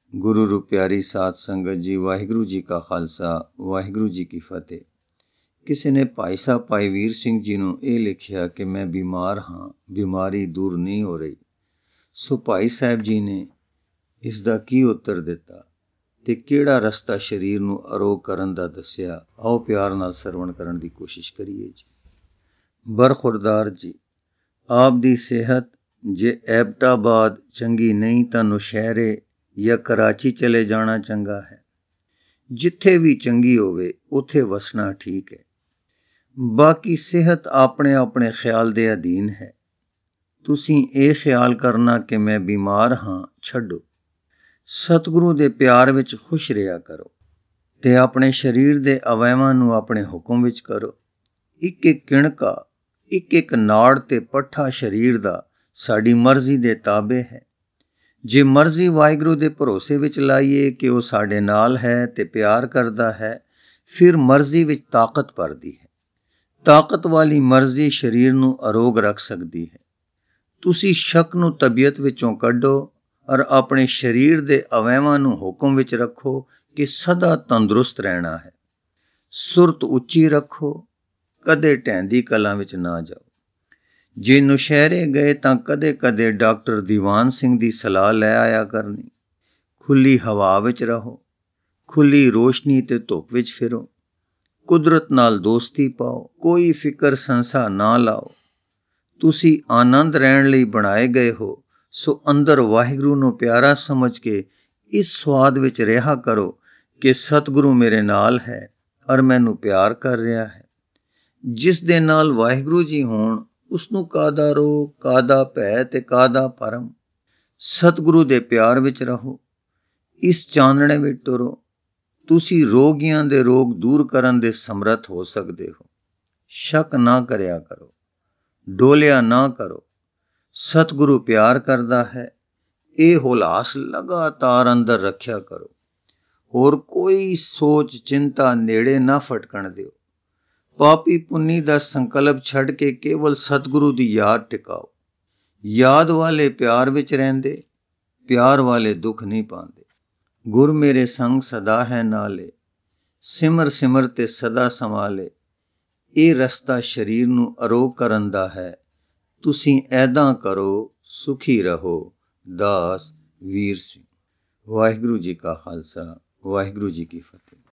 ਗੁਰੂ ਰੂ ਪਿਆਰੀ ਸਾਧ ਸੰਗਤ ਜੀ, ਵਾਹਿਗੁਰੂ ਜੀ ਕਾ ਖਾਲਸਾ, ਵਾਹਿਗੁਰੂ ਜੀ ਕੀ ਫਤਿਹ। ਕਿਸੇ ਨੇ ਭਾਈ ਸਾਹਿਬ ਭਾਈ ਵੀਰ ਸਿੰਘ ਜੀ ਨੂੰ ਇਹ ਲਿਖਿਆ ਕਿ ਮੈਂ ਬਿਮਾਰ ਹਾਂ, ਬਿਮਾਰੀ ਦੂਰ ਨਹੀਂ ਹੋ ਰਹੀ। ਸੋ ਭਾਈ ਸਾਹਿਬ ਜੀ ਨੇ ਇਸ ਦਾ ਕੀ ਉੱਤਰ ਦਿੱਤਾ ਤੇ ਕਿਹੜਾ ਰਸਤਾ ਸਰੀਰ ਨੂੰ ਅਰੋਗ ਕਰਨ ਦਾ ਦੱਸਿਆ, ਆਓ ਪਿਆਰ ਨਾਲ ਸਰਵਣ ਕਰਨ ਦੀ ਕੋਸ਼ਿਸ਼ ਕਰੀਏ ਜੀ। ਬਰਖੁਰਦਾਰ ਜੀ, ਆਪ ਦੀ ਸਿਹਤ ਜੇ ਐਬਟਾਬਾਦ ਚੰਗੀ ਨਹੀਂ ਤਾਂ ਨੌਸ਼ਹਿਰੇ ਜਾਂ ਕਰਾਚੀ ਚਲੇ ਜਾਣਾ ਚੰਗਾ ਹੈ। ਜਿੱਥੇ ਵੀ ਚੰਗੀ ਹੋਵੇ ਉੱਥੇ ਵਸਣਾ ਠੀਕ ਹੈ। ਬਾਕੀ ਸਿਹਤ ਆਪਣੇ ਆਪਣੇ ਖਿਆਲ ਦੇ ਅਧੀਨ ਹੈ। ਤੁਸੀਂ ਇਹ ਖਿਆਲ ਕਰਨਾ ਕਿ ਮੈਂ ਬਿਮਾਰ ਹਾਂ ਛੱਡੋ। ਸਤਿਗੁਰੂ ਦੇ ਪਿਆਰ ਵਿੱਚ ਖੁਸ਼ ਰਿਹਾ ਕਰੋ ਤੇ ਆਪਣੇ ਸਰੀਰ ਦੇ ਅਵੈਵਾਂ ਨੂੰ ਆਪਣੇ ਹੁਕਮ ਵਿੱਚ ਕਰੋ। ਇੱਕ ਇੱਕ ਕਿਣਕਾ, ਇੱਕ ਇੱਕ ਨਾੜ ਤੇ ਪੱਠਾ ਸਰੀਰ ਦਾ ਸਾਡੀ ਮਰਜ਼ੀ ਦੇ ਤਾਬੇ ਹੈ। ਜੇ ਮਰਜ਼ੀ ਵਾਹਿਗੁਰੂ ਦੇ ਭਰੋਸੇ ਵਿੱਚ ਲਾਈਏ ਕਿ ਉਹ ਸਾਡੇ ਨਾਲ ਹੈ ਤੇ ਪਿਆਰ ਕਰਦਾ ਹੈ, ਫਿਰ ਮਰਜ਼ੀ ਵਿੱਚ ਤਾਕਤ ਭਰਦੀ ਹੈ। ਤਾਕਤ ਵਾਲੀ ਮਰਜ਼ੀ ਸਰੀਰ ਨੂੰ ਅਰੋਗ ਰੱਖ ਸਕਦੀ ਹੈ। ਤੁਸੀਂ ਸ਼ੱਕ ਨੂੰ ਤਬੀਅਤ ਵਿੱਚੋਂ ਕੱਢੋ ਔਰ ਆਪਣੇ ਸਰੀਰ ਦੇ ਅਵੈਵਾਂ ਨੂੰ ਹੁਕਮ ਵਿੱਚ ਰੱਖੋ ਕਿ ਸਦਾ ਤੰਦਰੁਸਤ ਰਹਿਣਾ ਹੈ। ਸੁਰਤ ਉੱਚੀ ਰੱਖੋ, ਕਦੇ ਢਹਿੰਦੀ ਕਲਾਂ ਵਿੱਚ ਨਾ ਜਾਓ। ਜੇ ਨੌਸ਼ਹਿਰੇ ਗਏ ਤਾਂ ਕਦੇ ਕਦੇ ਡਾਕਟਰ ਦੀਵਾਨ ਸਿੰਘ ਦੀ ਸਲਾਹ ਲੈ ਆਇਆ ਕਰਨੀ। ਖੁੱਲੀ ਹਵਾ ਵਿੱਚ ਰਹੋ, ਖੁੱਲੀ ਰੋਸ਼ਨੀ ਤੇ ਧੁੱਪ ਵਿੱਚ ਫਿਰੋ, ਕੁਦਰਤ ਨਾਲ ਦੋਸਤੀ ਪਾਓ, ਕੋਈ ਫਿਕਰ ਸੰਸਾ ਨਾ ਲਾਓ। ਤੁਸੀਂ ਆਨੰਦ ਰਹਿਣ ਲਈ ਬਣਾਏ ਗਏ ਹੋ, ਸੋ ਅੰਦਰ ਵਾਹਿਗੁਰੂ ਨੂੰ ਪਿਆਰਾ ਸਮਝ ਕੇ ਇਸ ਸਵਾਦ ਵਿੱਚ ਰਿਹਾ ਕਰੋ ਕਿ ਸਤਿਗੁਰੂ ਮੇਰੇ ਨਾਲ ਹੈ ਔਰ ਮੈਨੂੰ ਪਿਆਰ ਕਰ ਰਿਹਾ ਹੈ। ਜਿਸ ਦੇ ਨਾਲ ਵਾਹਿਗੁਰੂ ਜੀ ਹੋਣ ਉਸ ਨੂੰ ਕਾਹਦਾ ਰੋਗ, ਕਾਹਦਾ ਭੈ ਤੇ ਕਾਹਦਾ ਭਰਮ। ਸਤਿਗੁਰੂ ਦੇ ਪਿਆਰ ਵਿੱਚ ਰਹੋ, ਇਸ ਚਾਨਣੇ ਵਿੱਚ ਤੁਰੋ। ਤੁਸੀਂ ਰੋਗੀਆਂ ਦੇ ਰੋਗ ਦੂਰ ਕਰਨ ਦੇ ਸਮਰੱਥ ਹੋ ਸਕਦੇ ਹੋ। ਸ਼ੱਕ ਨਾ ਕਰਿਆ ਕਰੋ, ਡੋਲਿਆ ਨਾ ਕਰੋ। ਸਤਿਗੁਰੂ ਪਿਆਰ ਕਰਦਾ ਹੈ, ਇਹ ਹੁਲਾਸ ਲਗਾਤਾਰ ਅੰਦਰ ਰੱਖਿਆ ਕਰੋ। ਹੋਰ ਕੋਈ ਸੋਚ ਚਿੰਤਾ ਨੇੜੇ ਨਾ ਫਟਕਣ ਦਿਓ। ਪਾਪੀ ਪੁੰਨੀ ਦਾ ਸੰਕਲਪ ਛੱਡ ਕੇ ਕੇਵਲ ਸਤਿਗੁਰੂ ਦੀ ਯਾਦ ਟਿਕਾਓ। ਯਾਦ ਵਾਲੇ ਪਿਆਰ ਵਿੱਚ ਰਹਿੰਦੇ, ਪਿਆਰ ਵਾਲੇ ਦੁੱਖ ਨਹੀਂ ਪਾਉਂਦੇ। ਗੁਰ ਮੇਰੇ ਸੰਗ ਸਦਾ ਹੈ ਨਾਲੇ, ਸਿਮਰ ਸਿਮਰ ਤੇ ਸਦਾ ਸੰਭਾਲੇ। ਇਹ ਰਸਤਾ ਸਰੀਰ ਨੂੰ ਅਰੋਗ ਕਰਨ ਦਾ ਹੈ। ਤੁਸੀਂ ਐਦਾਂ ਕਰੋ, ਸੁਖੀ ਰਹੋ। ਦਾਸ ਵੀਰ ਸਿੰਘ। ਵਾਹਿਗੁਰੂ ਜੀ ਕਾ ਖਾਲਸਾ, ਵਾਹਿਗੁਰੂ ਜੀ ਕੀ ਫਤਿਹ।